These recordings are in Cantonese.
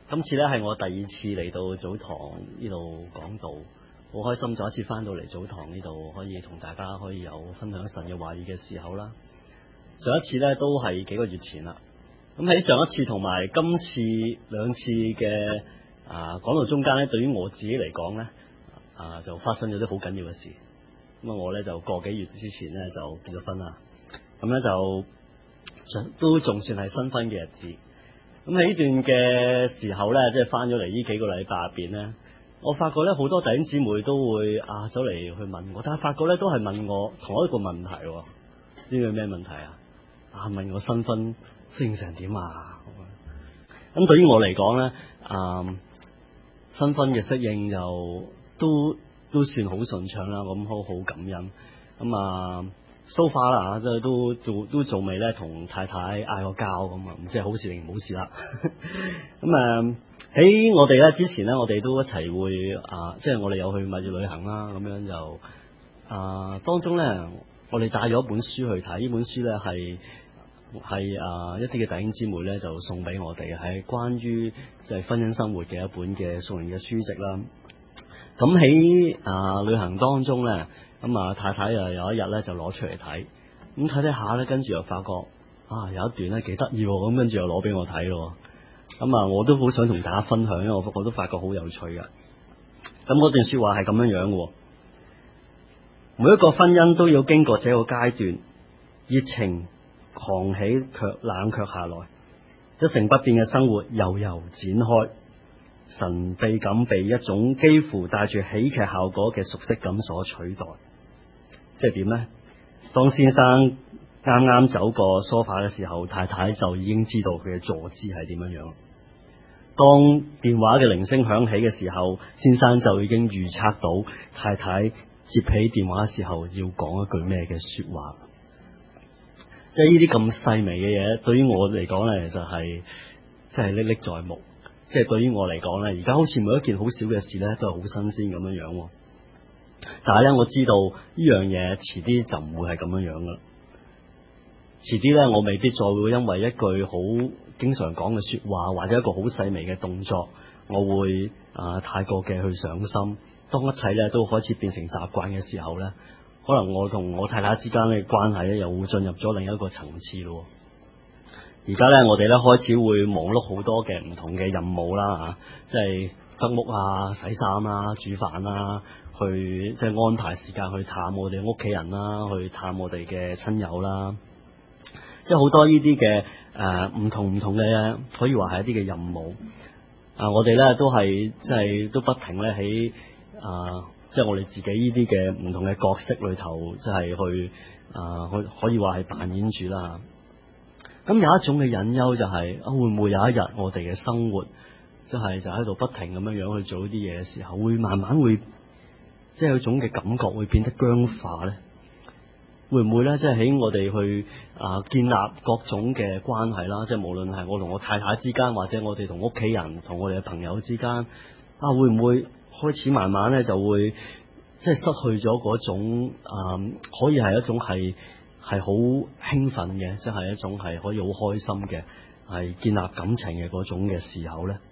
今次咧係我第二次嚟到早堂呢度講道，好開心再一次翻到嚟早堂呢度，可以同大家可以有分享神嘅話語嘅時候啦。上一次咧都係幾個月前啦，咁喺上一次同埋今次兩次嘅講道中間咧，對於我自己嚟講咧就發生咗啲好緊要嘅事。咁我咧就個幾月之前咧就結咗婚啦，咁咧就都仲算係新婚嘅日子。咁喺呢段嘅時候咧，即係翻咗嚟呢幾個禮拜入邊咧，我發覺咧好多弟兄姊妹都會走嚟去問我，但係發覺咧都係問我同一個問題，知唔知咩問題啊？問我新婚適應成點啊？咁對於我嚟講咧，新婚嘅適應就都算好順暢啦，咁好感恩。咁so far 啦，即係都仲未咧同太太嗌過交咁啊，唔知係好事定唔好事啦。咁喺我哋咧之前咧，我哋都一齊會即係我哋有去蜜月旅行啦，咁樣就當中咧，我哋帶咗一本書去睇，呢本書咧係一啲嘅弟兄姊妹咧就送俾我哋，係關於即係婚姻生活嘅一本嘅屬靈嘅書籍啦。咁喺旅行當中咧，咁太太又有一日咧就攞出嚟睇，咁睇下咧，跟住又發覺有一段咧幾得意，咁跟住又攞俾我睇咯。咁我都好想同大家分享，因為我都發覺好有趣嘅。咁嗰段說話係咁樣嘅，每一個婚姻都要經過這個階段，熱情狂起卻冷卻下來，一成不變嘅生活悠悠展開。神秘感被一種幾乎帶住喜劇效果嘅熟悉感所取代，即係點呢？當先生啱啱走過梳化嘅時候，太太就已經知道佢嘅坐姿係點樣樣。當電話嘅鈴聲響起嘅時候，先生就已經預測到太太接起電話嘅時候要講一句咩嘅說話。即係呢啲咁細微嘅嘢，對於我嚟講咧，其實係真係歷歷在目。即係對於我嚟講咧，而家好似每一件好小嘅事咧，都係好新鮮咁樣樣。但係咧，我知道呢樣嘢遲啲就唔會係咁樣樣噶啦。遲啲咧，我未必再會因為一句好經常講嘅說話，或者一個好細微嘅動作，我會太過嘅去上心。當一切咧都開始變成習慣嘅時候咧，可能我同我太太之間嘅關係咧，又會進入咗另一個層次咯。而家咧，我哋咧開始會忙碌好多嘅唔同嘅任務啦，即係執屋啊、洗衫啦、煮飯啦，去即係安排時間去探我哋屋企人啦，去探我哋嘅親友啦，即係好多呢啲嘅唔同嘅，可以話係一啲嘅任務。我哋咧都係即係都不停咧喺即係我哋自己呢啲嘅唔同嘅角色裏頭，即係去可以話係扮演住啦。咁有一種嘅隱憂就係會唔會有一日我哋嘅生活就喺度不停咁樣樣去做呢啲嘢嘅時候，會慢慢會即係有一種嘅感覺會變得僵化咧？會唔會咧？即係喺我哋去建立各種嘅關係啦，即係無論係我同我太太之間，或者我哋同屋企人、同我哋嘅朋友之間，會唔會開始慢慢咧就會即係失去咗嗰種可以係一種係好興奮嘅，即係一種係可以好開心嘅，係建立感情嘅嗰種嘅時候咧，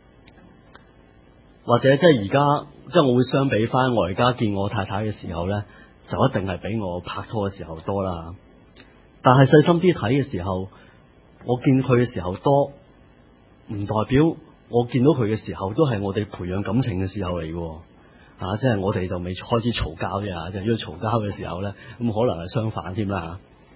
或者即係而家，即係我會相比翻我而家見我太太嘅時候咧，就一定係比我拍拖嘅時候多啦。但係細心啲睇嘅時候，我見佢嘅時候多，唔代表我見到佢嘅時候都係我哋培養感情嘅時候嚟嘅。即係我哋就未開始嘈交啫，就要嘈交嘅時候咧，咁可能係相反添啦。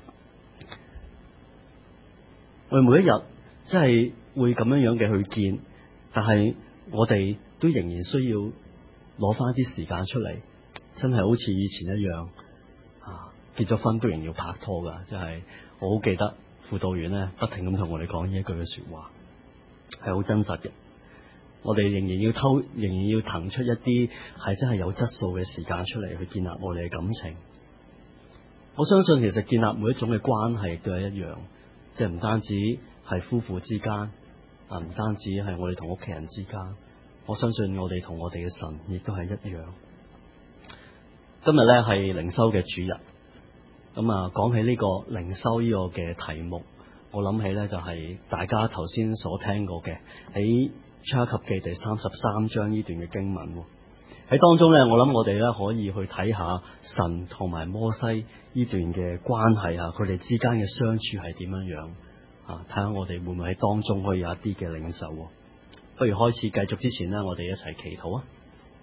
我哋每一日即係會咁樣樣嘅去見，但係我哋都仍然需要攞翻啲時間出嚟，真係好似以前一樣結咗婚都仍然要拍拖噶。即係我好記得輔導員咧不停咁同我哋講呢一句嘅說話，係好真實嘅。我哋仍然要騰出一啲係真係有質素嘅時間出嚟去建立我哋嘅感情。我相信其實建立每一種嘅關係亦都係一樣，即係唔單止係夫婦之間，唔單止係我哋同屋企人之間。我相信我哋同我哋嘅神亦都係一樣。今日咧係靈修嘅主日，咁講起呢個靈修呢個嘅題目， 我諗起咧就係大家頭先所聽過嘅喺出埃及記第33章呢段嘅經文。喺當中咧，我諗我哋咧可以去睇下神同埋摩西呢段嘅關係啊，佢哋之間嘅相處係點樣樣啊？睇下我哋會唔會喺當中可以有一啲嘅領受。不如開始繼續之前呢，我哋一齊祈禱啊！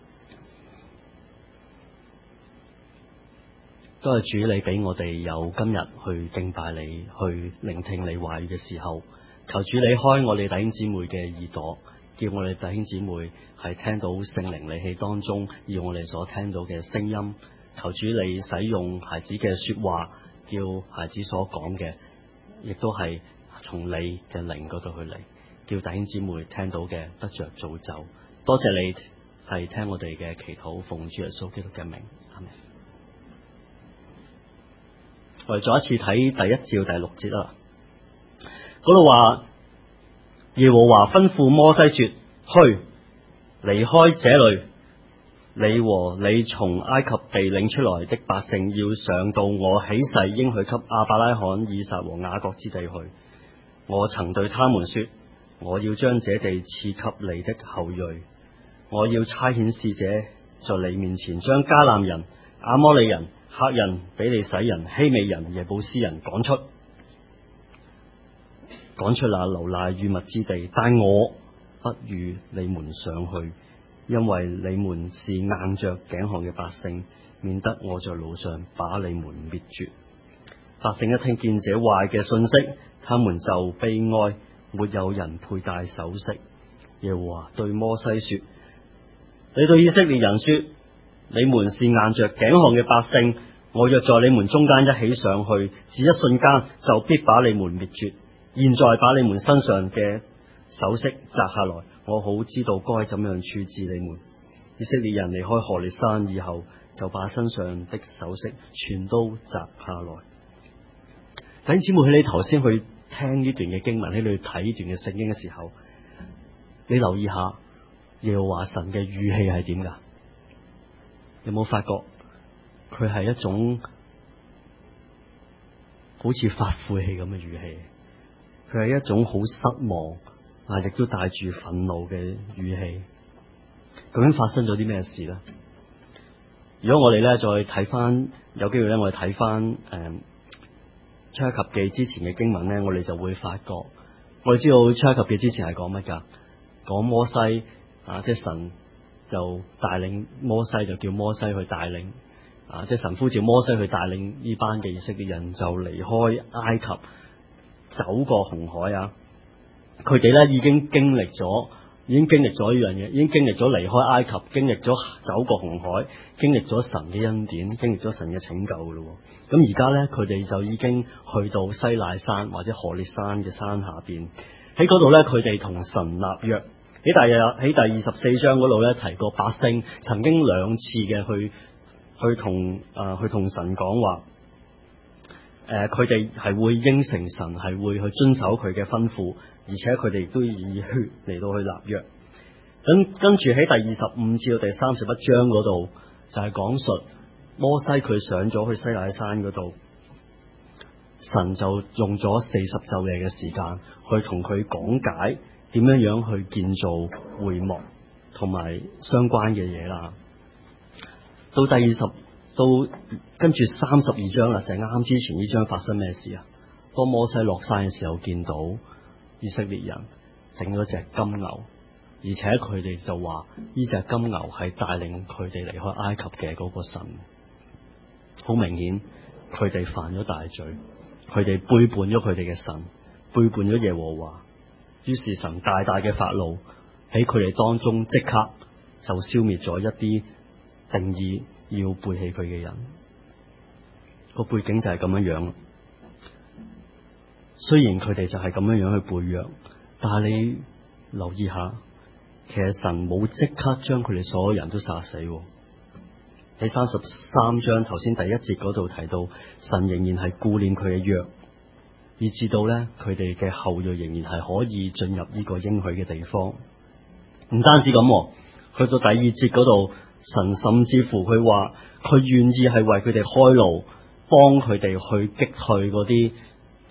多謝主，你俾我哋有今日去敬拜你，去聆聽你話語嘅時候，求主你開我哋弟兄姊妹嘅耳朵，叫我哋弟兄姊妹係聽到聖靈你喺當中，要我哋所聽到嘅聲音。求主你使用孩子嘅說話，叫孩子所講嘅，亦都係從你嘅靈嗰度去嚟，叫弟兄姊妹聽到嘅得着造就。多謝你係聽我哋嘅祈禱，奉主耶穌基督嘅名，阿們。我哋再一次睇第1至第6節啦。嗰度話，耶和華吩咐摩西說：去，離開這裏，你和你從埃及地領出來的百姓要上到我起誓應許給亞伯拉罕、以撒和雅各之地去。我曾對他們說，我要將這地賜給你的後裔。我要差遣使者在你面前，將迦南人、亞摩利人、赫人、比利洗人、希美人、耶布斯人趕出那流奶與蜜之地，但我不與你們上去，因為你們是硬着頸項嘅百姓，免得我在路上把你們滅絕。百姓一聽見這壞嘅信息，他們就悲哀，沒有人佩戴首飾。耶和華對摩西說：你對以色列人說，你們是硬着頸項嘅百姓，我若在你們中間一起上去，只一瞬間就必把你們滅絕。現在把你們身上嘅首飾摘下來，我好知道該怎樣處置你們。以色列人離開何烈山以後，就把身上的首飾全都摘下來。弟兄姊妹，喺你頭先去聽呢段嘅經文，喺你去睇呢段嘅聖經嘅時候，你留意下耶和華神嘅語氣係點噶？有冇發覺佢係一種好似發晦氣咁嘅語氣？佢係一種好失望啊，亦都帶住憤怒嘅語氣。究竟發生咗啲咩事呢？如果我哋咧再睇翻，有機會咧，我哋睇翻出埃及記之前嘅經文咧，我哋就會發覺，我哋知道出埃及記之前係講乜噶？講摩西啊，即係神就帶領摩西，就叫摩西去帶領啊，即係神呼召摩西去帶領呢班嘅以色列人，就離開埃及，走過紅海啊！佢哋咧已經經歷咗呢樣嘢，已經經歷咗離開埃及，經歷咗走過紅海，經歷咗神嘅恩典，經歷咗神嘅拯救噶咯。咁而家咧，佢哋就已經去到西乃山或者何烈山嘅山下邊，喺嗰度咧，佢哋同神立約。喺第24章嗰度咧提過，百姓曾經2次嘅去同神講話。佢哋係會應承神，係會去遵守佢嘅吩咐，而且佢哋亦都以血嚟到去立約。咁跟住喺第25至到第31章嗰度就係講述摩西佢上咗去西乃山嗰度，神就用咗40晝夜嘅時間去同佢講解點樣去建造會幕同埋相關嘅嘢啦。到跟住32章啦，就係啱之前呢章發生咩事啊？當摩西落山嘅時候，見到以色列人整咗隻金牛，而且佢哋就話呢隻金牛係帶領佢哋離開埃及嘅嗰個神。好明顯，佢哋犯咗大罪，佢哋背叛咗佢哋嘅神，背叛咗耶和華。於是神大大嘅發怒喺佢哋當中，即刻就消滅咗一啲定義要背棄佢嘅人。個背景就係咁樣樣。雖然佢哋就係咁樣樣去背約，但係你留意下，其實神冇即刻將佢哋所有人都殺死。喺33章頭先第1節嗰度提到，神仍然係顧念佢嘅約，以至到咧佢哋嘅後裔仍然係可以進入呢個應許嘅地方。唔單止咁，去到第2節嗰度，神甚至乎佢話佢願意係為佢哋開路，幫佢哋去擊退嗰啲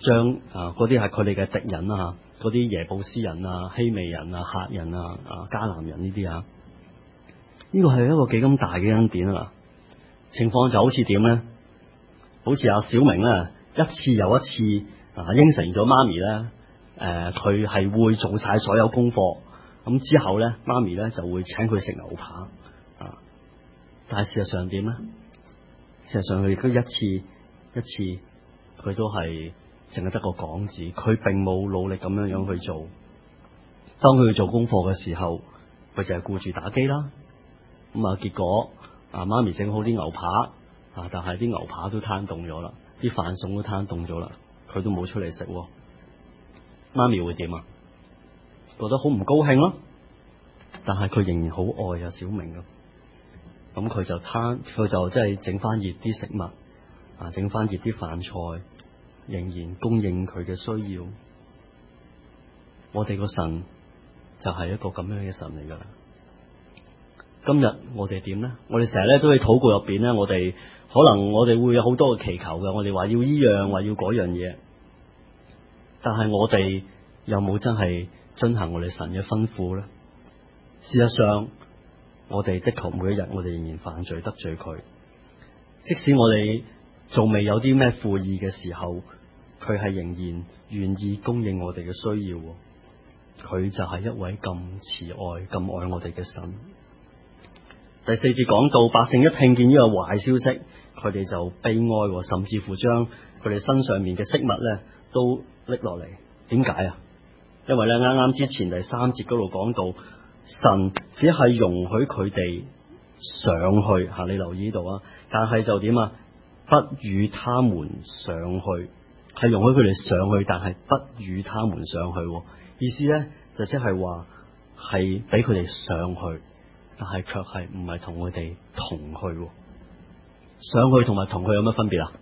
將嗰啲係佢哋嘅敵人啊，嗰啲耶布斯人啊、希未人啊、赫人啊、迦南人呢啲啊，呢個係一個幾咁大嘅恩典啊！情況就好似點咧？好似阿小明咧，一次又一次應承咗媽咪咧，佢係會做晒所有功課，咁之後咧，媽咪咧就會請佢食牛扒啊！但係事實上點咧？事實上佢亦都一次一次，佢都係淨係得個講字，佢並冇努力咁樣去做。當佢去做功課嘅時候，佢就係顧住打機啦。咁結果媽咪整好啲牛扒但係啲牛扒都攤凍咗啦，啲飯餸都攤凍咗啦，佢都冇出嚟食。媽咪會點啊？覺得好唔高興咯。但係佢仍然好愛小明噶。咁佢就即係整翻熱啲食物整翻熱啲飯菜，仍然供應佢嘅需要。我哋個神就係一個咁樣嘅神嚟噶啦。今日我哋點咧？我哋成日咧都喺禱告入邊咧，我哋可能我哋會有好多嘅祈求嘅，我哋話要依樣，話要嗰樣嘢，但係我哋有冇真係遵行我哋神嘅吩咐咧？事實上，我哋的確每一日我哋仍然犯罪得罪佢。即使我哋仲未有啲咩悔意嘅時候，佢係仍然願意供應我哋嘅需要。佢就係一位咁慈愛、咁愛我哋嘅神。第4節講到，百姓一聽見呢個壞消息，佢哋就悲哀，甚至乎將佢哋身上面嘅飾物咧都拎落嚟。點解啊？因為咧啱啱之前第3節嗰度講到，神只係容許佢哋上去你留意呢度啊，但係就點啊？不與他們上去，係容許佢哋上去，但係不與他們上去。意思咧就即係話係俾佢哋上去，但係卻係唔係同佢哋同去。上去同埋同去有乜分別啊？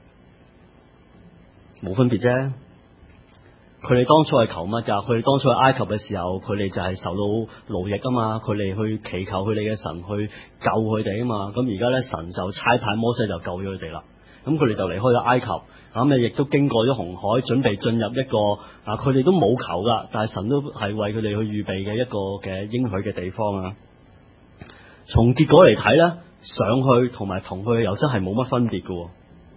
冇分別啫。佢哋當初係求乜噶？佢哋當初去埃及嘅時候，佢哋就係受到奴役啊嘛，佢哋去祈求佢哋嘅神去救佢哋啊嘛。咁而家咧神就差派摩西就救咗佢哋啦。咁佢哋就離開咗埃及，咁亦都經過咗紅海，準備進入一個佢哋都冇求噶，但係神都係為佢哋去預備嘅一個嘅應許嘅地方啊。從結果嚟睇咧，上去同埋同去又真係冇乜分別噶。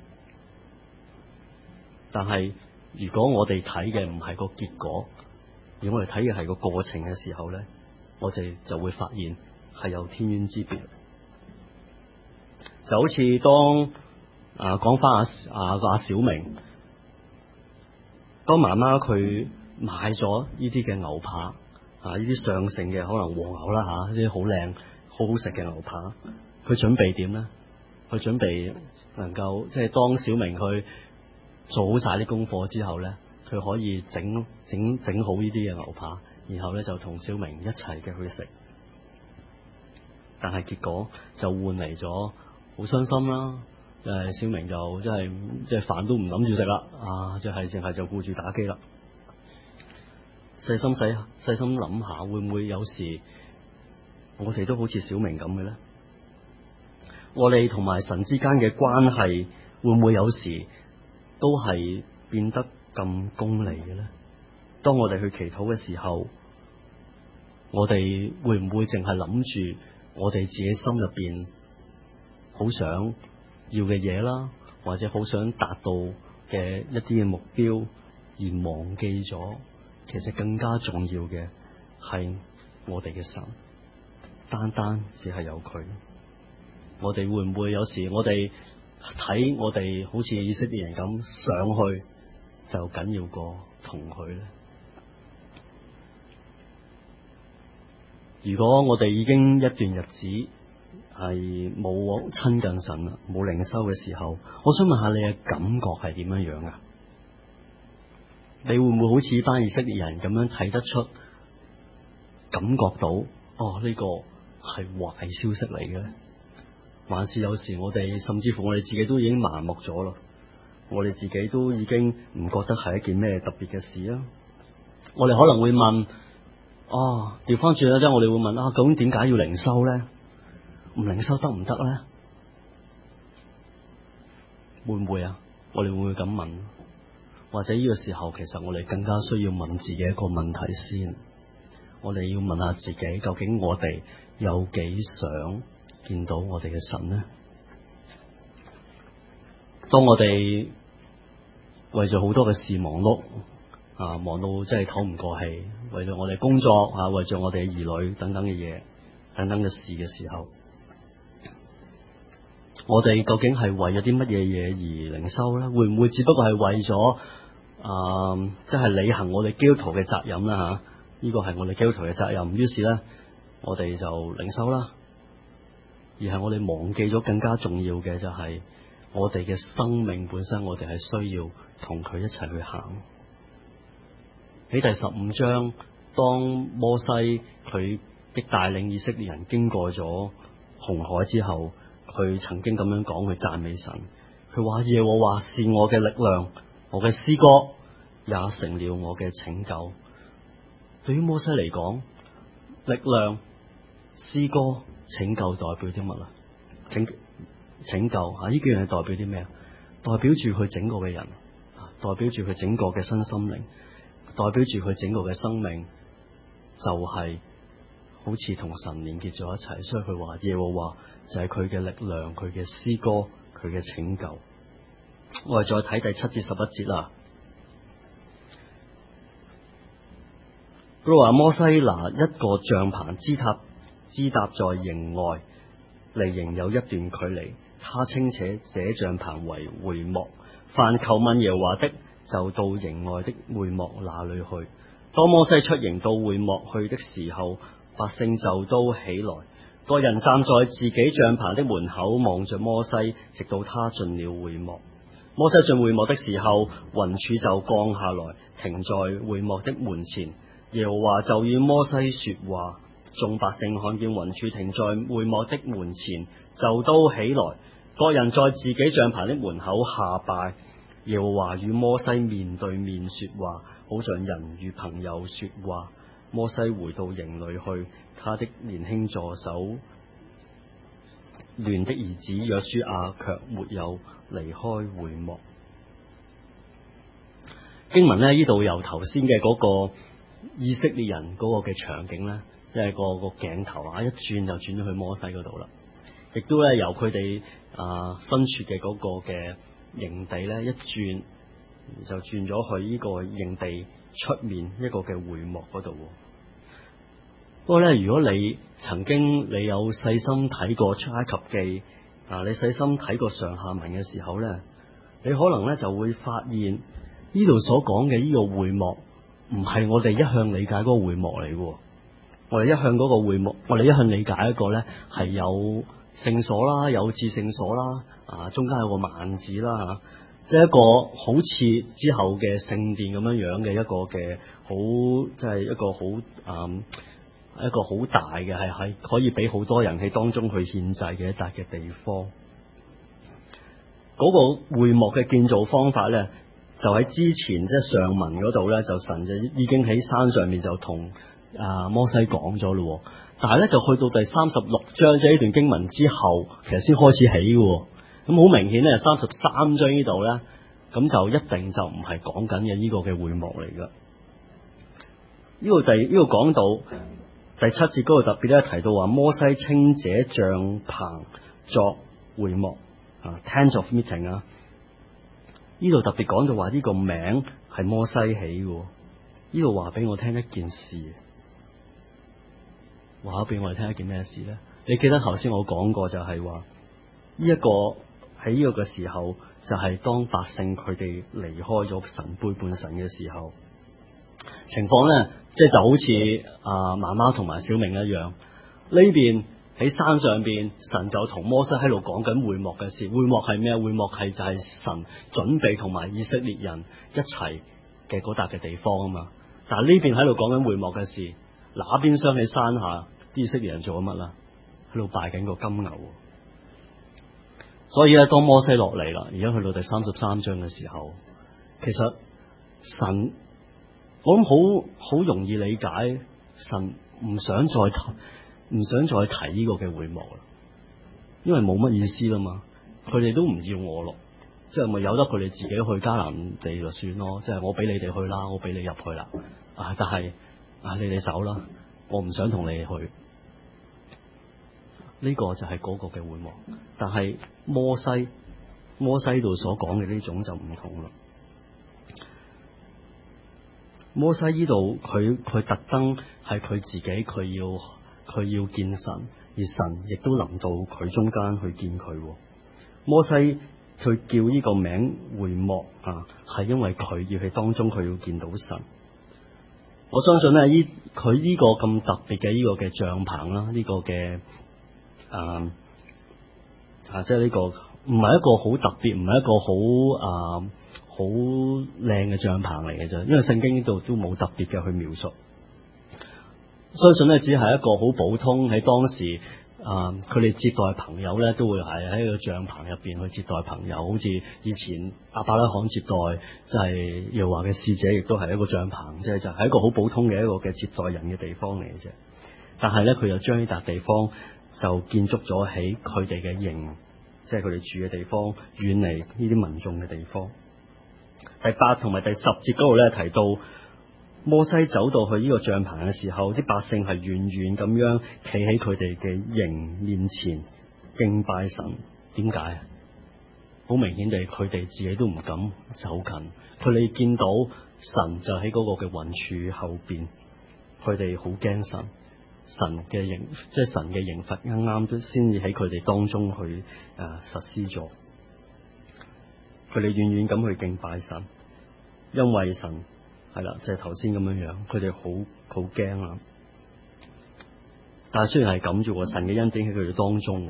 但係如果我哋睇嘅唔係個結果，而我哋睇嘅係個過程嘅時候咧，我哋就會發現係有天淵之別。就好似當講翻阿小明，當媽媽佢買咗呢啲嘅牛扒呢啲上乘嘅可能和牛啦呢啲好靚好好食嘅牛扒，佢準備點咧？佢準備能夠即係當小明去做好晒啲功課之後咧，佢可以整好呢啲嘅牛扒，然後咧就同小明一齊嘅去食。但係結果就換嚟咗好傷心啦，小明就即係飯都唔諗住食啦，淨係就顧住打機啦。細心諗下，會唔會有時我哋都好似小明咁嘅咧？我哋同埋神之間嘅關係會唔會有時都係變得咁功利嘅咧？當我哋去祈禱嘅時候，我哋會唔會淨係諗住我哋自己心入邊好想要嘅嘢啦，或者好想達到嘅一啲嘅目標，而忘記咗其實更加重要嘅係我哋嘅神，單單只係有佢。我哋會唔會有時我哋睇我哋好似以色列人咁上去就緊要過同佢咧？如果我哋已經一段日子係冇親近神啦，冇靈修嘅時候，我想問下你嘅感覺係點樣樣啊？你會唔會好似班以色列人咁樣睇得出、感覺到呢個係壞消息嚟嘅咧？還是有時我哋甚至乎我哋自己都已經麻木咗啦，我哋自己都已經唔覺得係一件咩特別嘅事啊？我哋可能會問調翻轉啦，即係我哋會問究竟點解要靈修咧？唔靈修得唔得咧？會唔會啊？我哋會唔會咁問？ 或者呢個時候，其實我哋更加需要問自己一個問題先。我哋要問下自己，究竟我哋有幾想見到我哋嘅神呢？當我哋為咗好多嘅事忙碌忙到真係唞唔過氣，為咗我哋工作為咗我哋嘅兒女等等嘅嘢，等等嘅事嘅時候，我哋究竟係為咗啲乜嘢嘢而靈修咧？會唔會只不過係為咗即係履行我哋基督徒嘅責任啦？呢個係我哋基督徒嘅責任。於是咧，我哋就靈修啦，而係我哋忘記咗更加重要嘅就係我哋嘅生命本身，我哋係需要同佢一齊去行。喺第15章，當摩西佢的帶領以色列人經過咗紅海之後，佢曾經咁樣講，去讚美神。佢話耶和華是我嘅力量，我嘅詩歌也成了我嘅拯救。對於摩西嚟講，力量、詩歌、拯救代表啲乜啊？拯救呢幾樣係代表啲咩啊？代表住佢整個嘅人，代表住佢整個嘅身心靈，代表住佢整個嘅生命，就係好似同神連結咗一齊。所以佢話耶和華就係佢嘅力量，佢嘅詩歌，佢嘅拯救。我哋再睇第7至11節啦。佢話摩西拿一個帳篷支搭在營外，離營有一段距離，他稱這帳篷為會幕。凡求問耶和華的，就到營外的會幕那裏去。當摩西出營到會幕去的時候，百姓就都起來，各人站在自己帳篷的門口，望着摩西，直到他進了會幕。摩西進會幕的時候，雲柱就降下來，停在會幕的門前。耶和華就與摩西說話，眾百姓看見雲柱停在會幕的門前，就都起來，各人在自己帳篷的門口下拜。耶和華與摩西面對面說話，好像人與朋友說話。摩西回到營裏去，他的年輕助手亂的兒子約書亞卻沒有離開會幕。經文呢度由頭先嘅嗰個以色列人嗰個嘅場景呢，即係個鏡頭一轉就轉咗去摩西嗰度啦，亦都咧由佢哋身處嘅嗰個嘅營地咧一轉就轉咗去呢個營地出面一個嘅會幕嗰度。不過咧，如果你曾經你有細心睇過出埃及記你細心睇過上下文嘅時候咧，你可能咧就會發現呢度所講嘅呢個會幕唔係我哋一向理解嗰個會幕嚟嘅。我哋一向嗰個會幕，我哋一向理解一個咧係有聖所啦，有至聖所啦，中間有個幔子啦，即係一個好似之後嘅聖殿咁樣嘅一個嘅好，即係一個好一個好大嘅係可以俾好多人喺當中去獻祭嘅一笪嘅地方。嗰個會幕嘅建造方法咧，就喺之前即係上文嗰度咧，就神就已經喺山上面就同摩西講咗咯。但係咧就去到第36章即係呢段經文之後，其實先開始起嘅。咁好明顯咧，33章呢度咧，咁就一定就唔係講緊嘅呢個嘅會幕嚟噶。呢個講到第7節嗰度特別咧提到話，摩西稱這帳篷作會幕，Tent of Meeting 呢度特別講到話呢個名係摩西起嘅。呢度話俾我聽一件事，話俾我哋聽一件咩事咧？你記得頭先我講過就係話呢一個喺呢個嘅時候，就係當百姓佢哋離開咗神、背叛神嘅時候，情況咧即係就好似媽媽同埋小明一樣。呢邊喺山上邊，神就同摩西喺度講緊會幕嘅事。會幕係咩？會幕係就係神準備同埋以色列人一齊嘅嗰笪嘅地方啊嘛。但係呢邊喺度講緊會幕嘅事，那邊廂喺山下啲以色列人做緊乜啦？喺度拜緊個金牛。所以咧，當摩西落嚟啦，而家去到第33章嘅時候，其實神我諗好容易理解，神唔想再提呢個嘅會幕啦，因為冇乜意思啦嘛。佢哋都唔要我咯， 即係咪由得佢哋自己去迦南地就算咯？即係我俾你哋去啦，我俾你入去啦。但係你哋走啦，我唔想同你哋去。呢個就係嗰個嘅會幕。但係摩西度所講嘅呢種就唔同啦。摩西呢度佢特登係佢自己，佢要見神，而神亦都臨到佢中間去見佢。摩西佢叫呢個名會幕係因為佢要喺當中佢要見到神。我相信咧，佢呢個咁特別嘅呢個嘅帳篷啦，呢個嘅即係呢個唔係一個好特別，唔係一個好靚嘅帳篷嚟嘅啫。因為聖經呢度都冇特別嘅去描述。相信咧，只係一個好普通喺當時佢哋接待朋友咧，都會係喺個帳篷入邊去接待朋友，好似以前亞伯拉罕接待即係耶和華嘅使者，亦都係一個帳篷，即係就係一個好普通嘅一個嘅接待人嘅地方嚟嘅啫。但係咧，佢就將呢笪地方就建築咗喺佢哋嘅營，即係佢哋住嘅地方，遠離呢啲民眾嘅地方。第8同埋第10節嗰度咧提到，摩西走到去呢個帳篷嘅時候，啲百姓係遠遠咁樣企喺佢哋嘅營面前敬拜神。點解？好明顯地，佢哋自己都唔敢走近。佢哋見到神就喺嗰個嘅雲柱後邊，佢哋好驚神。神嘅刑，即係神嘅刑罰，啱啱都先至喺佢哋當中去實施咗。佢哋遠遠咁去敬拜神，因為神係啦，就係頭先咁樣樣，佢哋好驚啊！但係雖然係咁啫，神嘅恩典喺佢哋當中。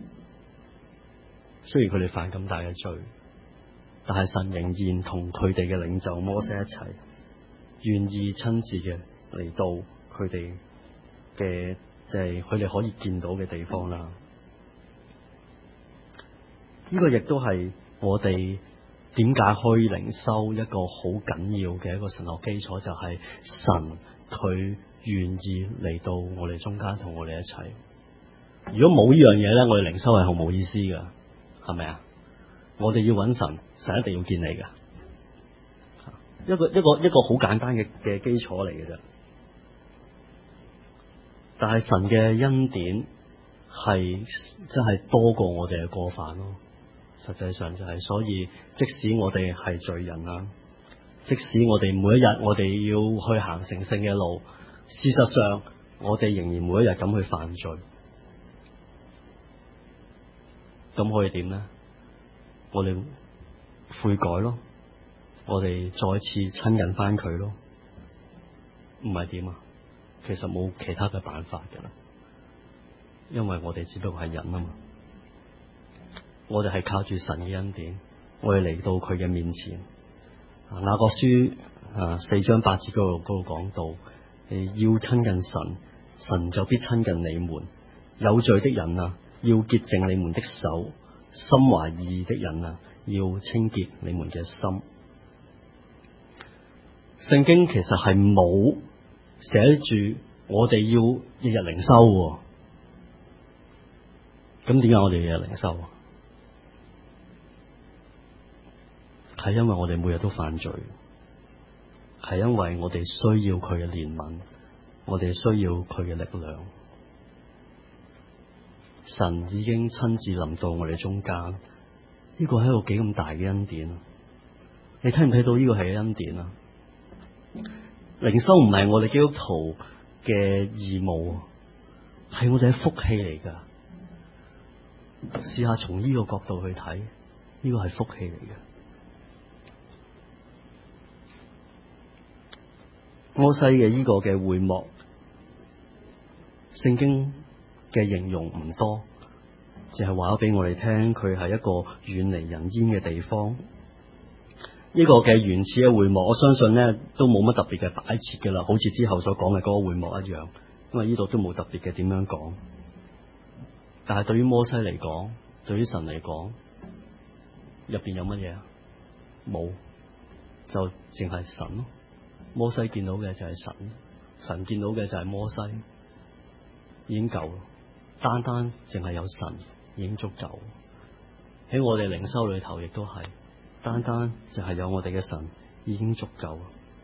雖然佢哋犯咁大嘅罪，但係神仍然同佢哋嘅領袖摩西一齊，願意親自嘅嚟到佢哋嘅，即係佢哋可以見到嘅地方啦。呢個亦都係我哋點解可以靈修一個好緊要嘅一個神學基礎，就係神佢願意嚟到我哋中間同我哋一齊。如果冇呢樣嘢咧，我哋靈修係毫無意思噶，係咪啊？我哋要揾神，神一定要見你噶。一個好簡單嘅基礎嚟嘅啫。但係神嘅恩典係真係多過我哋嘅過犯咯。實際上就係，所以即使我哋係罪人啦，即使我哋每一日我哋要去行成聖嘅路，事實上我哋仍然每一日咁去犯罪，咁可以點呢？我哋悔改咯，我哋再次親近翻佢咯，唔係點啊？其實冇其他嘅辦法噶啦，因為我哋只不過係人啊嘛。我哋係靠住神嘅恩典，我哋嚟到佢嘅面前。雅各書4章8節嗰度講到，要親近神，神就必親近你們。有罪的人啊，要潔淨你們的手；心懷義的人啊，要清潔你們嘅心。聖經其實係冇寫住我哋要日日靈修，咁點解我哋日日靈修啊？係因為我哋每日都犯罪，係因為我哋需要佢嘅憐憫，我哋需要佢嘅力量。神已經親自臨到我哋中間，呢個係一個幾咁大嘅恩典啊！你睇唔睇到呢個係恩典啊？靈修唔係我哋基督徒嘅義務，係我哋嘅福氣嚟噶。試下從呢個角度去睇，呢個係福氣嚟嘅。摩西嘅呢個嘅會幕，聖經嘅形容唔多，淨係話咗俾我哋聽，佢係一個遠離人煙嘅地方。呢個嘅原始嘅會幕，我相信咧都冇乜特別嘅擺設噶啦，好似之後所講嘅嗰個會幕一樣，因為呢度都冇特別嘅點樣講。但係對於摩西嚟講，對於神嚟講，入邊有乜嘢啊？冇，就淨係神咯。摩西見到嘅就係神，神見到嘅就係摩西，已經夠。單單淨係有神已經足夠。喺我哋靈修裏頭亦都係， 單單就係有我哋嘅神已經足夠。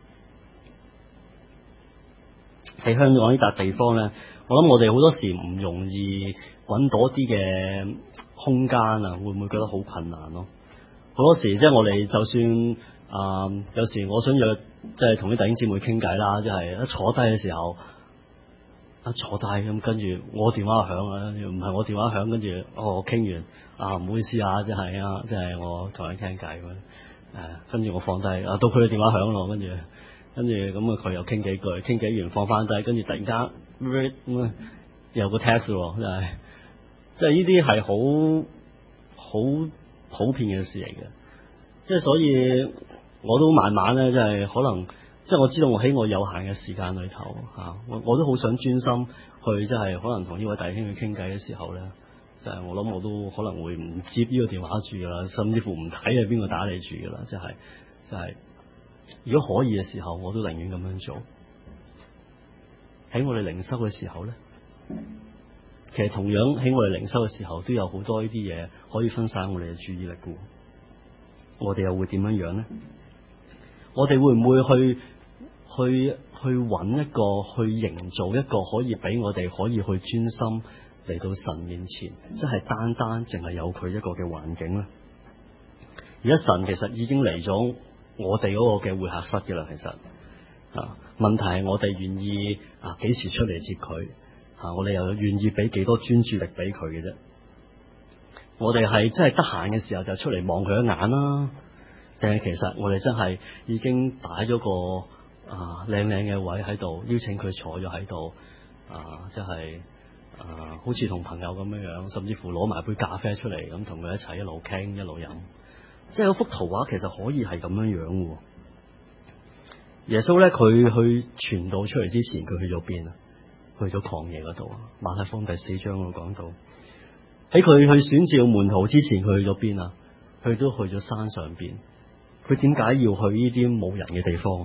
喺香港呢笪地方咧，我諗我哋好多時唔容易揾到啲嘅空間啊，會唔會覺得好困難咯？好多時即係我哋就算有時我想約即係同啲弟兄姊妹傾偈啦，即係一坐低嘅時候，一坐低咁跟住我電話響啊，唔係我電話響，跟住我傾完唔好意思啊，即係我同你傾偈咁跟住我放低到佢嘅電話響咯，跟住咁佢又傾幾句，傾幾完放翻低，跟住突然間有個 text 喎，即係呢啲係好普遍嘅事嚟嘅，即係所以我都慢慢咧，即係可能即係我知道我喺我有限嘅時間裏頭我都好想專心去，即係可能同呢位弟兄去傾偈嘅時候咧，就係我諗我都可能會唔接呢個電話住噶啦，甚至乎唔睇係邊個打你住噶啦，即係如果可以嘅時候，我都寧願咁樣做。喺我哋靈修嘅時候咧，其實同樣喺我哋靈修嘅時候，都有好多呢啲嘢可以分散我哋嘅注意力嘅。我哋又會點樣樣咧？我哋會唔會去揾一個，去營造一個可以俾我哋可以去專心嚟到神面前，即係單單淨係有佢一個嘅環境咧？而家神其實已經嚟咗我哋嗰個嘅會客室嘅啦，其實問題係我哋願意幾時出嚟接佢我哋又願意俾幾多專注力俾佢嘅啫。我哋係真係得閒嘅時候就出嚟望佢一眼啦，定係其實我哋真係已經擺咗個靚靚嘅位喺度，邀請佢坐咗喺度即係好似同朋友咁樣樣，甚至乎攞埋杯咖啡出嚟咁同佢一齊一路傾一路飲。即係有幅圖畫其實可以係咁樣樣嘅。耶穌咧，佢去傳道出嚟之前，佢去咗邊啊？去咗曠野嗰度。馬太福音第4章嗰度講到，喺佢去選召門徒之前，佢去咗邊啊？佢都去咗山上邊。佢點解要去呢啲冇人嘅地方？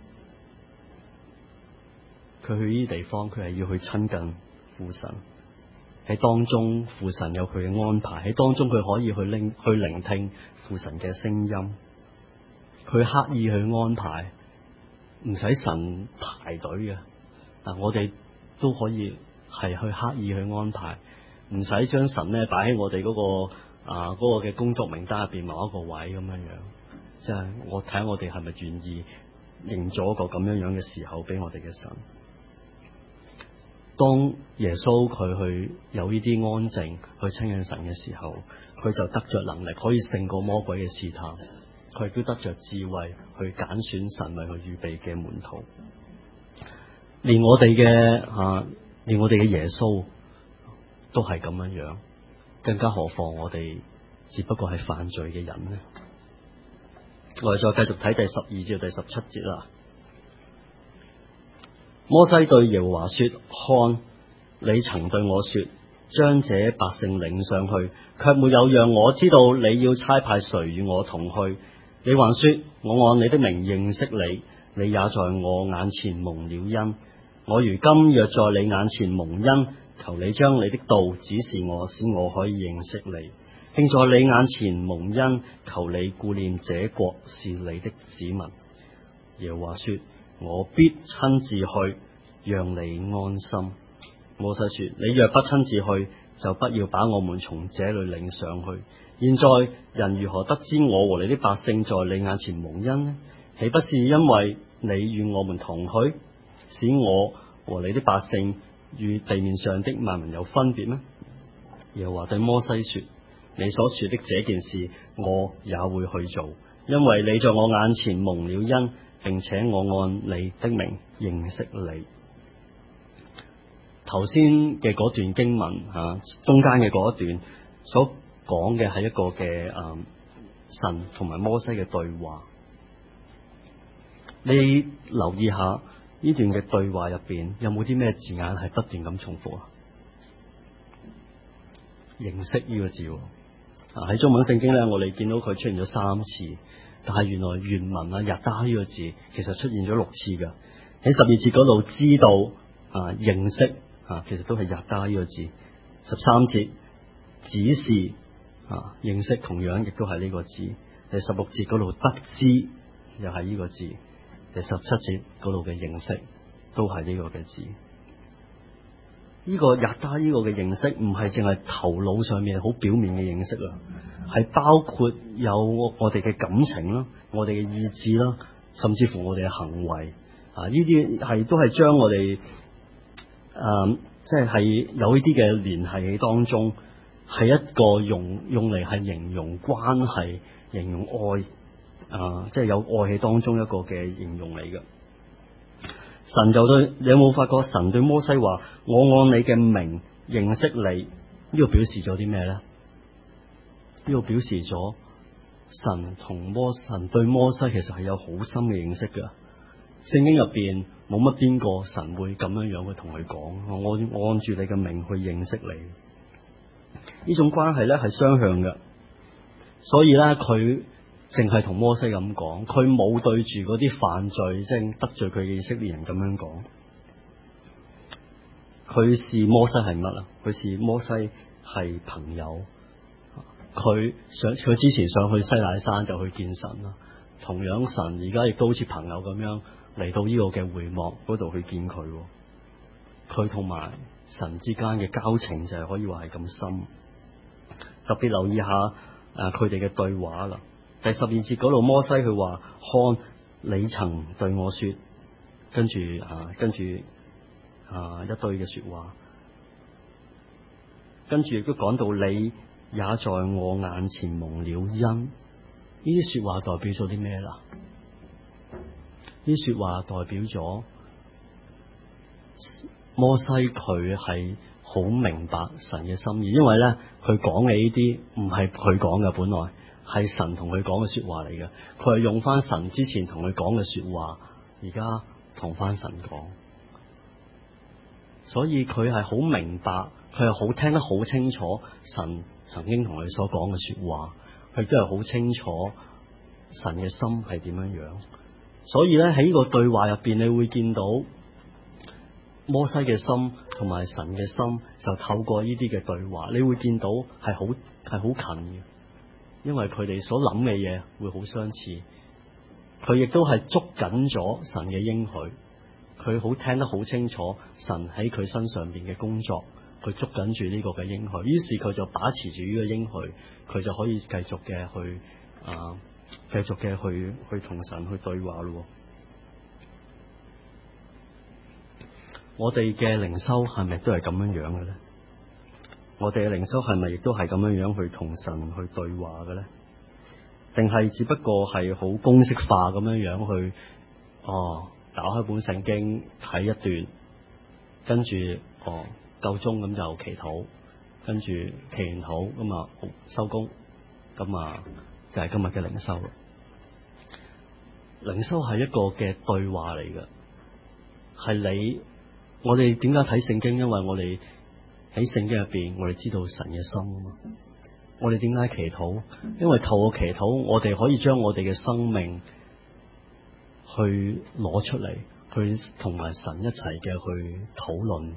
佢去呢啲地方，佢係要去親近父神。喺當中，父神有佢嘅安排，喺當中佢可以去聆聽父神嘅聲音。佢刻意去安排，唔使神排隊嘅。我哋都可以係去刻意去安排，唔使將神咧擺喺我哋嗰個嘅工作名單入邊某一個位咁樣樣。即係我睇下我哋係咪願意營造一個咁樣樣嘅時候俾我哋嘅神。當耶穌佢去有呢啲安靜去親近神嘅時候，佢就得着能力可以勝過魔鬼嘅試探，佢亦都得着智慧去揀選神為佢預備嘅門徒。連我哋嘅耶穌都係咁樣樣，更加何況我哋只不過係犯罪嘅人呢？我哋再繼續睇第12至第17節啦。摩西對耶和華說：看，你曾對我說，將這百姓領上去，卻沒有讓我知道你要差派誰與我同去。你還說，我按你的名認識你，你也在我眼前蒙了恩。我如今若在你眼前蒙恩，求你將你的道指示我，使我可以認識你，並在你眼前蒙恩，求你顧念這國是你的子民。耶和華說：我必親自去，讓你安心。摩西說：你若不親自去，就不要把我們從這裏領上去。現在人如何得知我和你的百姓在你眼前蒙恩呢？豈不是因為你與我們同去，使我和你的百姓與地面上的萬民有分別咩？耶和華對摩西說：你所說的這件事，我也會去做，因為你在我眼前蒙了恩，並且我按你的名認識你。頭先嘅嗰段經文中間嘅嗰一段所講嘅係一個嘅神同埋摩西嘅對話。你留意下呢段嘅對話入邊有冇啲咩字眼係不斷咁重複啊？認識呢個字喺中文聖經咧，我哋見到佢出現咗3次，但係原來原文日達呢個字其實出現咗6次噶。喺12節嗰度知道認識其實都係日達呢個字。13節指示認識同樣亦都係呢個字。 第16節嗰度得知又係呢個字，第17節嗰度嘅認識都係呢個嘅字。呢個日達呢個嘅認識唔係淨係頭腦上面好表面嘅認識啊，係包括有我哋嘅感情啦，我哋嘅意志啦，甚至乎我哋嘅行為啊，呢啲係都係將我哋即係有呢啲嘅聯繫喺當中，係一個用嚟係形容關係、形容愛即係有愛喺當中一個嘅形容嚟嘅。神就對，你有冇發覺神對摩西話：我按你嘅名認識你？呢個表示咗啲咩咧？呢個表示咗神對摩西其實係有好深嘅認識噶。聖經入邊冇乜邊個神會咁樣樣去同佢講，我按住你嘅名去認識你。呢種關係咧係雙向嘅，所以咧佢淨係同摩西咁講，佢冇對住嗰啲犯罪即係得罪佢嘅以色列人咁樣講。佢視摩西係乜啊？佢視摩西係朋友。佢之前上去西乃山就去見神啦。同樣神而家亦都好似朋友咁樣嚟到呢個嘅會幕嗰度去見佢。佢同埋神之間嘅交情就係可以話係咁深。特別留意下佢哋嘅對話啦。第12節嗰度，摩西佢話：看，你曾對我說，跟住一堆嘅說話，跟住亦都講到你也在我眼前蒙了恩。呢啲說話代表咗啲咩啦？呢啲說話代表咗摩西佢係好明白神嘅心意，因為咧佢講嘅呢啲唔係佢講嘅，本來係神同佢講嘅說話嚟嘅。佢係用翻神之前同佢講嘅說話，而家同翻神講，所以佢係好明白，佢係好聽得好清楚神曾經同佢所講嘅說話，佢都係好清楚神嘅心係點樣樣。所以咧喺呢個對話入邊，你會見到摩西嘅心同埋神嘅心，就透過呢啲嘅對話，你會見到係好近嘅，因為佢哋所諗嘅嘢會好相似。佢亦都係捉緊咗神嘅應許，佢好聽得好清楚神喺佢身上邊嘅工作，佢捉緊住呢個嘅應許，於是佢就把持住呢個應許，佢就可以繼續嘅去同神去對話咯。我哋嘅靈修係咪都係咁樣樣嘅咧？我哋嘅靈修係咪亦都係咁樣樣去同神去對話嘅咧？定係只不過係好公式化咁樣樣去打開本聖經睇一段，跟住夠鐘咁就祈禱，跟住祈完禱咁收工，咁就係今日嘅靈修咯。靈修係一個嘅對話嚟嘅，係我哋點解睇聖經？因為我哋喺聖經入邊，我哋知道神嘅心啊嘛。我哋點解祈禱？因為透過祈禱，我哋可以將我哋嘅生命去攞出嚟，去同埋神一齊嘅去討論。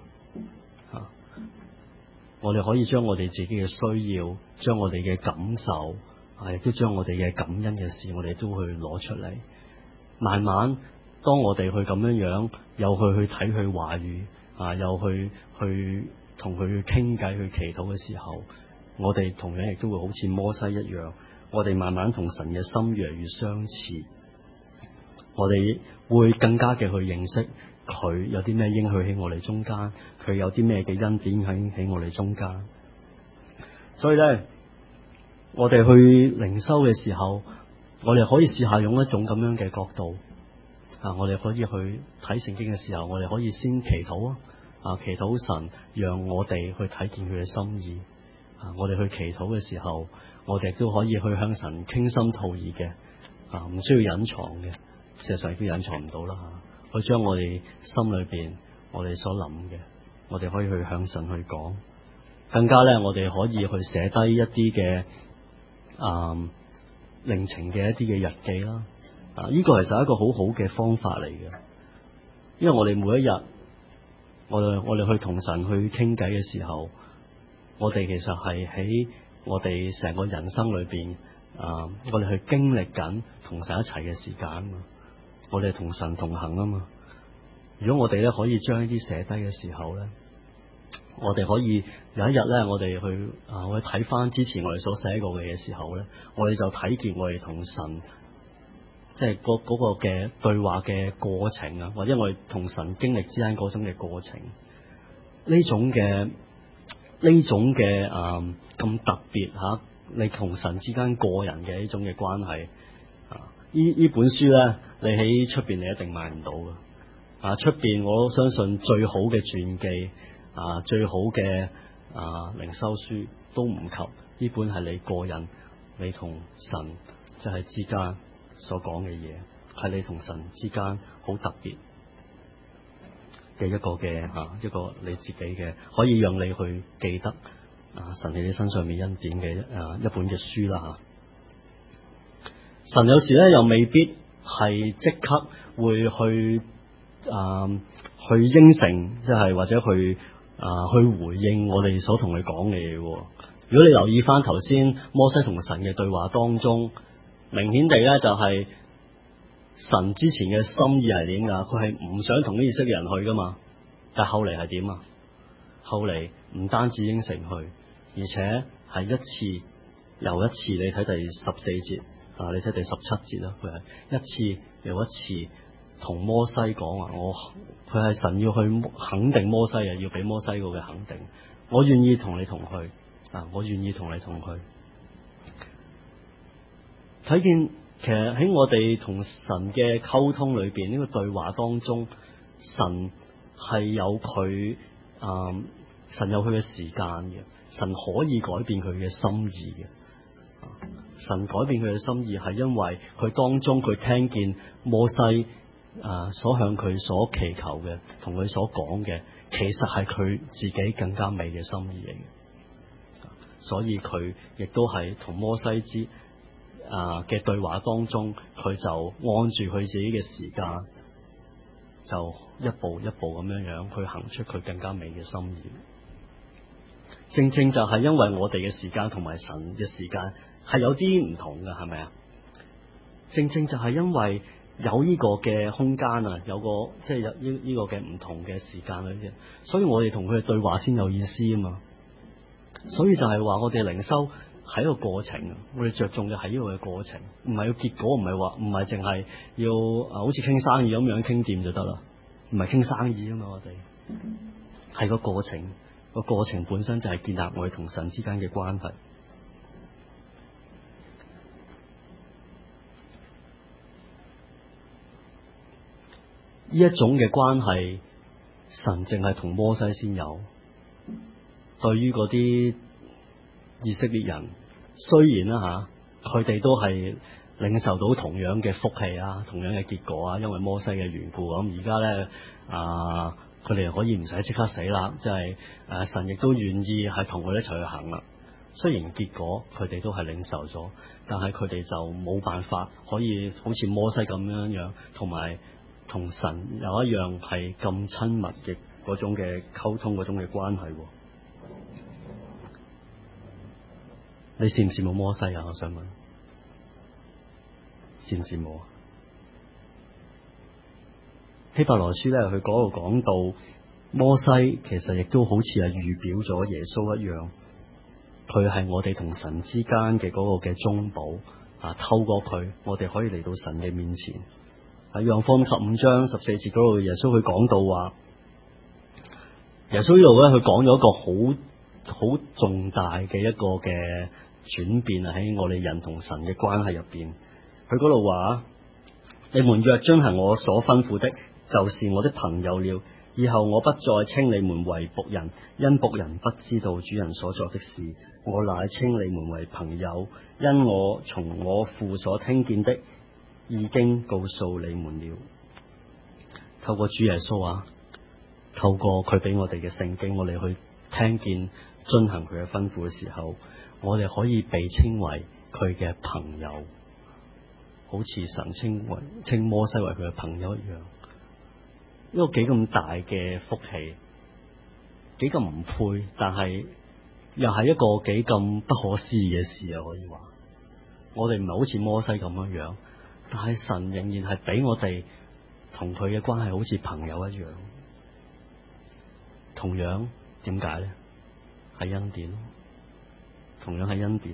我哋可以將我哋自己嘅需要，將我哋嘅感受，亦都將我哋嘅感恩嘅事，我哋都去攞出嚟。慢慢，當我哋去咁樣樣，又去睇佢話語，又去同佢去傾偈、去祈禱嘅時候，我哋同樣亦都會好似摩西一樣，我哋慢慢同神嘅心越嚟越相似，我哋會更加嘅去認識佢有啲咩應許喺我哋中間，佢有啲咩嘅恩典喺我哋中間。所以咧，我哋去靈修嘅時候，我哋可以試下用一種咁樣嘅角度，我哋可以去睇聖經嘅時候，我哋可以先祈禱祈禱神讓我哋去睇見佢嘅心意。我哋去祈禱嘅時候，我哋都可以去向神傾心吐意嘅，唔需要隱藏嘅，事實上亦都隱藏唔到啦。去將我哋心裏邊我哋所諗嘅，我哋可以去向神去講。更加咧，我哋可以去寫低一啲嘅靈情嘅一啲嘅日記啦。呢個其實係一個好好嘅方法嚟嘅，因為我哋每一日，我哋去同神去傾偈嘅時候，我哋其實係喺我哋成個人生裏邊我哋去經歷緊同神一齊嘅時間啊嘛，我哋同神同行啊嘛。如果我哋咧可以將呢啲寫低嘅時候咧，我哋可以有一日咧，我哋去我哋睇翻之前我哋所寫過嘅嘢時候咧，我哋就睇見我哋同神即係嗰個嘅對話嘅過程啊，或者我哋同神經歷之間嗰種嘅過程，呢種嘅咁特別吓，你同神之間個人嘅呢種嘅關係呢本書咧，你喺出邊你一定買唔到嘅。出邊我相信最好嘅傳記最好嘅靈修書都唔及呢本係你個人你同神即係之間所講嘅嘢，係你同神之間好特別嘅一個嘅一個你自己嘅，可以讓你去記得神喺你身上面恩典嘅一本嘅書啦神有時咧又未必係即刻會去應承，即係或者去回應我哋所同佢講嘅嘢。如果你留意翻頭先摩西同神嘅對話當中，明顯地咧就係神之前嘅心意係點噶？佢係唔想同呢以色列人去噶嘛？但係後嚟係點啊？後嚟唔單止應承去，而且係一次又一次。你睇第14節你睇第17節啦，佢係一次又一次同摩西講話，佢係神要去肯定摩西啊，要俾摩西個嘅肯定。我願意同你同去我願意同你同去。睇見其實喺我哋同神嘅溝通裏邊，呢個對話當中，神係有佢神有佢嘅時間嘅，神可以改變佢嘅心意嘅。神改變佢嘅心意係因為佢當中佢聽見摩西所向佢所祈求嘅，同佢所講嘅，其實係佢自己更加美嘅心意嚟嘅。所以佢亦都係同摩西嘅對話當中，佢就按住佢自己嘅時間，就一步一步咁樣去行出佢更加美嘅心意。正正就係因為我哋嘅時間同埋神嘅時間係有啲唔同嘅，係咪啊？正正就係因為有呢個嘅空間有個即係有呢個嘅唔同嘅時間裏邊，所以我哋同佢嘅對話先有意思啊嘛。所以就係話我哋靈修係一個過程，我哋着重嘅係呢個嘅過程，唔係要結果，唔係淨係要好似傾生意咁樣傾掂就得啦，唔係傾生意啊嘛。我哋係個過程，個過程本身就係建立我哋同神之間嘅關係。呢一種嘅關係，神淨係同摩西先有。對於嗰啲以色列人，雖然啦佢哋都係領受到同樣嘅福氣同樣嘅結果因為摩西嘅緣故。咁而家咧佢哋可以唔使即刻死啦，即係神亦都願意係同佢哋一齊去行啦。雖然結果佢哋都係領受咗，但係佢哋就冇辦法可以好似摩西咁樣同埋同神有一樣係咁親密嘅嗰種嘅溝通，嗰種嘅關係。你羨唔羨慕摩西啊？我想問，羨唔羨慕啊？希伯來書咧，佢嗰度講到摩西其實亦都好似係預表咗耶穌一樣，佢係我哋同神之間嘅嗰個嘅中保透過佢，我哋可以嚟到神嘅面前。喺約翰福音15章14節嗰度，耶穌佢講到話，耶穌呢度咧，佢講咗一個好重大嘅一個嘅轉變喺我哋人同神嘅關係入邊。佢嗰度話：你們若遵行我所吩咐的，就是我的朋友了。以後我不再稱你們為僕人，因僕人不知道主人所做的事。我乃稱你們為朋友，因我從我父所聽見的，已經告訴你們了。透過主耶穌透過佢俾我哋嘅聖經，我哋去聽見遵行佢嘅吩咐嘅時候，我哋可以被稱為佢嘅朋友，好似神稱摩西為佢嘅朋友一樣。一個幾咁大嘅福氣，幾咁唔配，但係又係一個幾咁不可思議嘅事可以話。 我哋唔係好似摩西咁樣，但係神仍然係俾我哋同佢嘅關係好似朋友一樣。同樣點解咧？係恩典，同樣係恩典。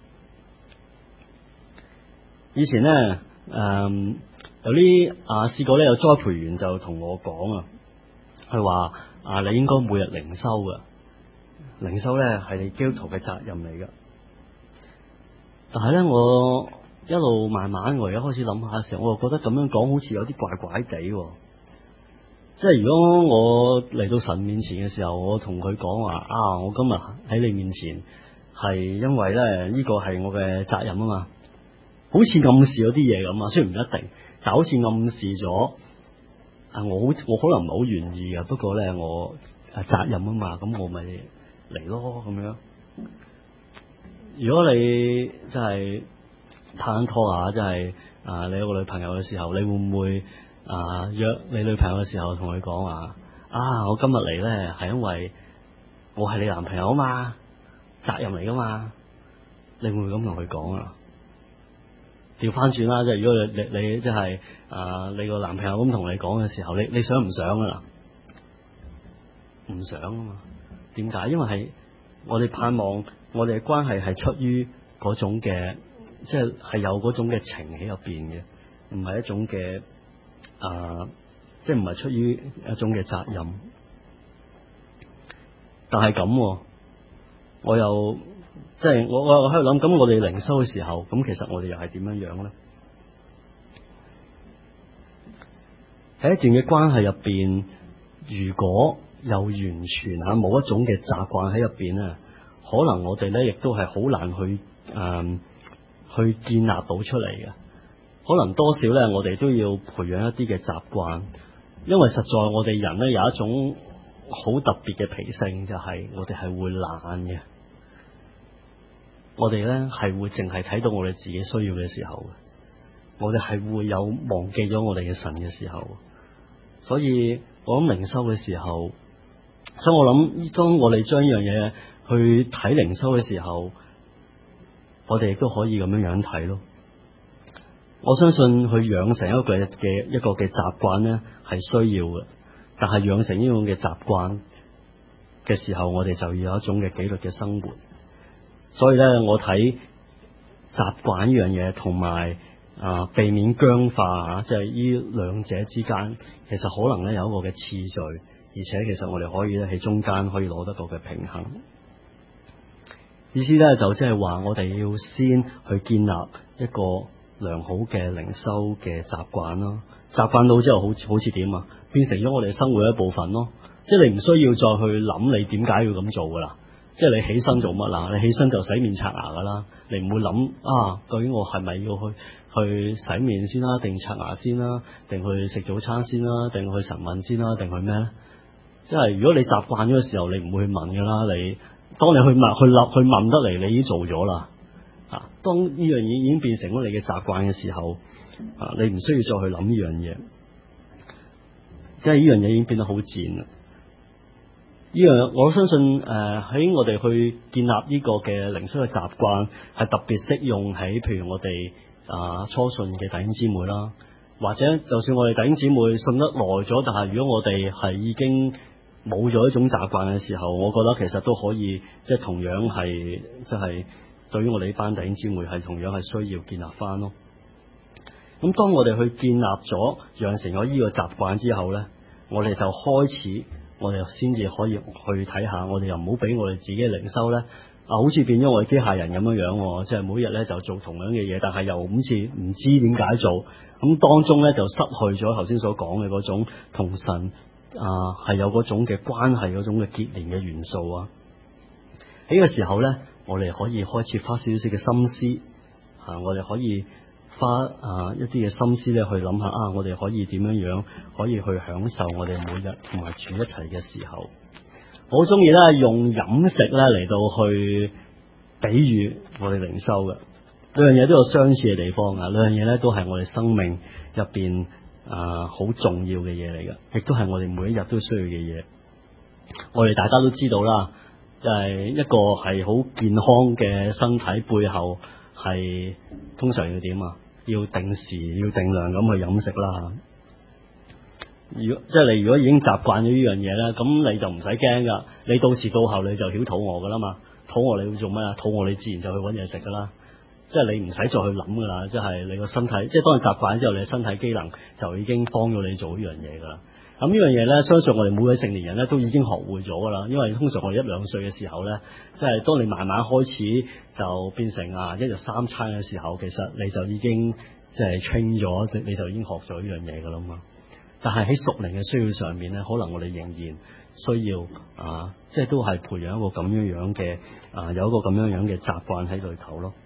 以前咧，有啲試過咧，有栽培員就同我講啊，佢話你應該每日靈修噶，靈修咧係你基督徒嘅責任嚟噶。但係咧，我一路慢慢我而家開始諗下嘅時候，我就覺得咁樣講好似有啲怪怪地。即係如果我嚟到神面前嘅時候，我同佢講話我今日喺你面前係因為咧呢個係我嘅責任啊嘛，好似暗示咗啲嘢咁啊，雖然唔一定，但好似暗示咗我可能唔係好願意嘅，不過咧我責任啊嘛，咁我咪嚟咯咁樣。如果你真係拍緊拖啊，真係你有個女朋友嘅時候，你會唔會約你女朋友嘅時候同佢講話我今日嚟咧係因為我係你男朋友啊嘛，責任嚟噶嘛？你會唔會咁同佢講啊？調翻轉啦，即係如果你即係你個男朋友咁同你講嘅時候，你想唔想啊？唔想啊嘛？點解？因為係我哋盼望我哋嘅關係係出於嗰種嘅，即係有嗰種嘅情喺入邊嘅，唔係一種嘅即係唔係出於一種嘅責任。但係咁，我又即係我喺度諗，咁我哋靈修嘅時候，咁其實我哋又係點樣樣咧？喺一段嘅關係入邊，如果又完全冇一種嘅習慣喺入邊咧，可能我哋咧亦都係好難去建立到出嚟嘅。可能多少咧，我哋都要培養一啲嘅習慣，因為實在我哋人咧有一種好特別嘅脾性，就係我哋係會懶嘅。我哋咧係會淨係睇到我哋自己需要嘅時候，我哋係會有忘記咗我哋嘅神嘅時候。所以我諗靈修嘅時候，所以我諗當我哋將呢樣嘢去睇靈修嘅時候，我哋亦都可以咁樣樣睇咯。我相信去養成一個嘅習慣咧係需要嘅，但係養成呢種嘅習慣嘅時候，我哋就要有一種嘅紀律嘅生活。所以咧，我睇習慣呢樣嘢同埋避免僵化即係呢兩者之間，其實可能咧有一個嘅次序，而且其實我哋可以咧喺中間可以攞得到嘅平衡。意思咧就即係話，我哋要先去建立一個良好嘅靈修嘅習慣咯。習慣到之後好似點啊？變成咗我哋生活一部分咯。即係你唔需要再去諗你點解要咁做噶啦。即係你起身做乜啦？你起身就洗面刷牙噶啦。你唔會諗究竟我係咪要去洗面先啦，定刷牙先啦，定去食早餐先啦，定去晨運先啦，定去咩咧？即係如果你習慣咗嘅時候，你唔會去問噶啦。你當你去問得嚟，你已經做咗啦。當呢樣嘢已經變成咗你嘅習慣嘅時候，你唔需要再去諗呢樣嘢。即係呢樣嘢已經變得好賤啦。呢樣我相信喺我哋去建立呢個嘅靈修嘅習慣，係特別適用喺譬如我哋初信嘅弟兄姊妹啦，或者就算我哋弟兄姊妹信得耐咗，但係如果我哋係已經冇咗一種習慣嘅時候，我覺得其實都可以即係同樣係即係對於我哋呢班弟兄姊妹係同樣係需要建立翻咯。咁當我哋去建立咗養成咗呢個習慣之後咧，我哋就開始。我哋先至可以去睇下，我哋又唔好俾我哋自己嘅靈修咧，好似變咗我哋機械人咁樣，即係每日咧就做同樣嘅嘢，但係又好似唔知點解做，咁當中咧就失去咗頭先所講嘅嗰種同神係有嗰種嘅關係嗰種嘅結連嘅元素啊。喺呢個時候咧，我哋可以開始花少少嘅心思我哋可以花一啲嘅心思咧去諗下我哋可以點樣樣可以去享受我哋每日同埋住一齊嘅時候。我好中意咧用飲食咧嚟到去比喻我哋靈修嘅，兩樣嘢都有相似嘅地方兩樣嘢咧都係我哋生命入邊好重要嘅嘢嚟嘅，亦都係我哋每一日都需要嘅嘢。我哋大家都知道啦，就係一個係好健康嘅身體背後係通常要點啊？要定時要定量咁去飲食啦。如果即係你如果已經習慣咗呢樣嘢咧，咁你就唔使驚噶。你到時到後你就曉肚餓噶啦嘛。肚餓你會做咩啊？肚餓你自然就去揾嘢食噶啦。即係你唔使再去諗噶啦。即係你個身體，即係當你習慣之後，你嘅身體機能就已經幫咗你做呢樣嘢噶啦。咁呢樣嘢咧，相信我哋每位成年人咧都已經學會咗噶啦。因為通常我哋1-2歲嘅時候咧，即係當你慢慢開始就變成1日3餐嘅時候，其實你就已經即係 train 咗，你就已經學咗呢樣嘢噶啦嘛。但係喺屬靈嘅需要上面咧，可能我哋仍然需要即係都係培養一個咁樣嘅有一個咁樣嘅習慣喺裏頭咯。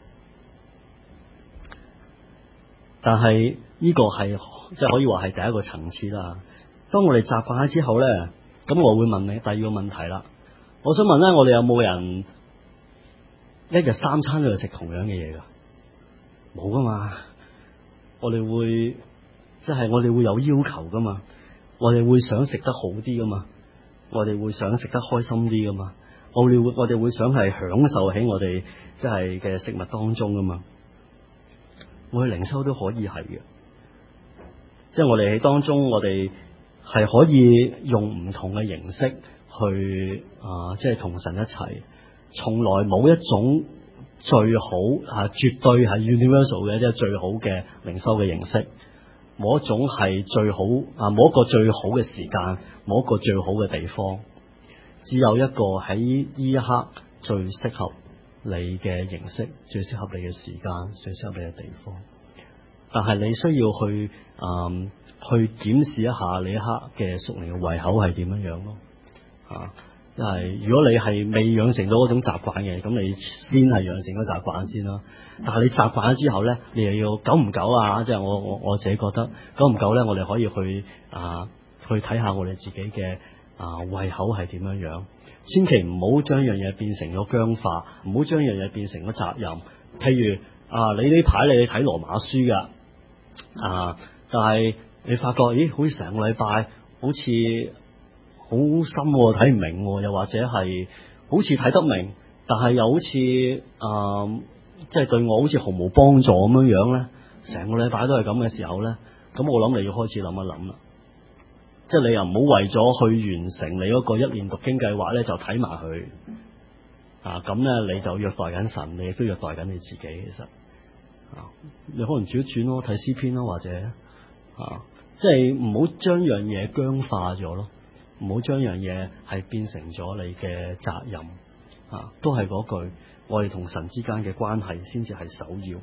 但係呢個係即係可以話係第一個層次啦。當我哋習慣咗之後咧，咁我會問你第二個問題啦。我想問咧，我哋有冇人1日3餐都係食同樣嘅嘢㗎？冇噶嘛。我哋會即係我哋會有要求噶嘛，我哋會想食得好啲噶嘛，我哋會想食得開心啲噶嘛，我哋會想係享受喺我哋即係嘅食物當中噶嘛。我哋靈修都可以係嘅，即係我哋喺當中，我哋係可以用唔同嘅形式去即係同神一齊。從來冇一種最好絕對係 universal 嘅，即係最好嘅靈修嘅形式。冇一種係最好冇一個最好嘅時間，冇一個最好嘅地方，只有一個喺呢一刻最適合你嘅形式，最適合你嘅時間，最適合你嘅地方。但係你需要去檢視一下你一刻嘅屬靈嘅胃口係點樣樣咯。即係如果你係未養成到嗰種習慣嘅，咁你先係養成個習慣先啦。但係你習慣咗之後咧，你又要久唔久即係我自己覺得久唔久咧，我哋可以去睇下我哋自己嘅胃口係點樣樣。千祈唔好將樣嘢變成咗僵化，唔好將樣嘢變成咗責任。譬如你呢排你睇羅馬書噶但係你發覺好似成個禮拜好似好深睇唔明，又或者係好似睇得明，但係又好似即係對我好似毫無幫助咁樣樣咧，成個禮拜都係咁嘅時候咧，咁我諗你要開始諗一諗啦。即係你又唔好為咗去完成你嗰個1年讀經計劃咧，就睇埋佢咁咧，你就虐待緊神，你亦都虐待緊你自己。其實你可能轉一轉咯，睇詩篇咯，或者即係唔好將樣嘢僵化咗咯，唔好將樣嘢係變成咗你嘅責任都係嗰句，我哋同神之間嘅關係先至係首要。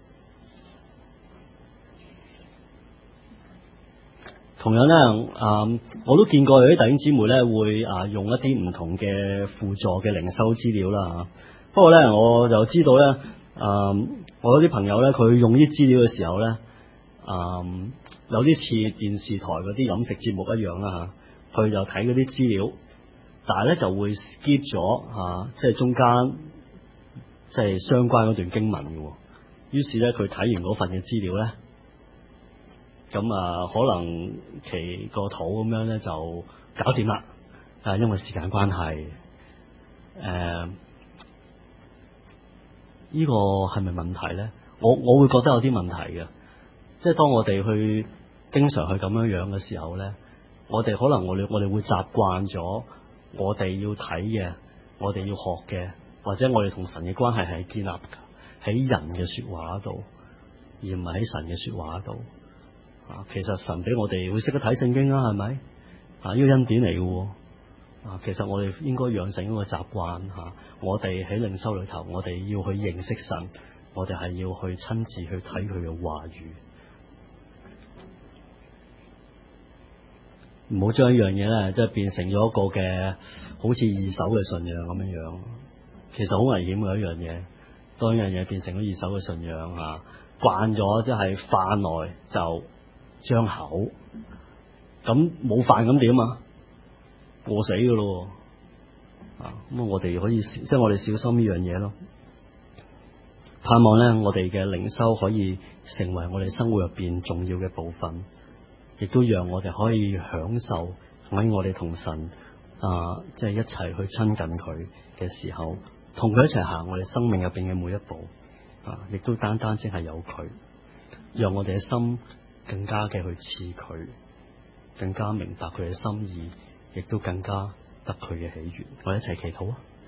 同樣咧，我都見過有啲弟兄姊妹咧會用一啲唔同嘅輔助嘅靈修資料啦。不過咧，我就知道咧，我有啲朋友咧，佢用啲資料嘅時候咧，有啲似電視台嗰啲飲食節目一樣啦佢就睇嗰啲資料，但係咧就會 skip 咗即係中間即係相關嗰段經文嘅。於是咧，佢睇完嗰份嘅資料咧，咁可能其個肚咁樣咧就搞掂啦。因為時間關係，呢個係咪問題咧？我會覺得有啲問題嘅。即係當我哋去經常去咁樣樣嘅時候咧，我哋可能我哋會習慣咗我哋要睇嘅，我哋要學嘅，或者我哋同神嘅關係係建立喺人嘅說話度，而唔係喺神嘅說話度。其實神俾我哋會識得睇聖經係咪？呢個恩典嚟嘅。其實我哋應該養成一個習慣我哋喺靈修裏頭，我哋要去認識神，我哋係要去親自去睇佢嘅話語。唔好將一樣嘢咧，即係變成咗一個嘅好似二手嘅信仰咁樣樣。其實好危險嘅一樣嘢。當一樣嘢變成咗二手嘅信仰慣咗即係飯來就張口，咁冇飯咁點啊？餓死噶咯。咁我哋可以即係我哋小心呢樣嘢咯。盼望咧，我哋嘅靈修可以成為我哋生活入邊重要嘅部分。亦都讓我哋可以享受喺我哋同神即係一齊去親近佢嘅時候，同佢一齊行我哋生命入邊嘅每一步。 亦都單單淨係有佢，讓我哋嘅心更加嘅去似佢，更加明白佢嘅心意，亦都更加得佢嘅喜悅。我哋一齊祈禱啊！